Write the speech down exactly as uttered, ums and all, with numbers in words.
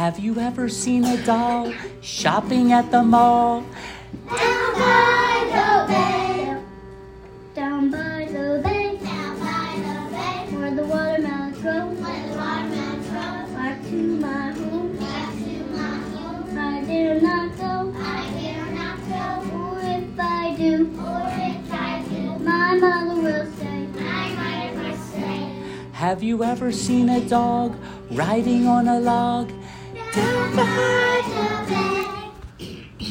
Have you ever seen a doll shopping at the mall? Down by the bay. Down by the bay. Down by the bay. Where the watermelons grow. Where the watermelons grow. Back to my home. Back to my home. I dare not go. I dare not go. Or if I do. Or if I do. My mother will say. My mother will say. Have you ever seen a dog riding on a log? Down by the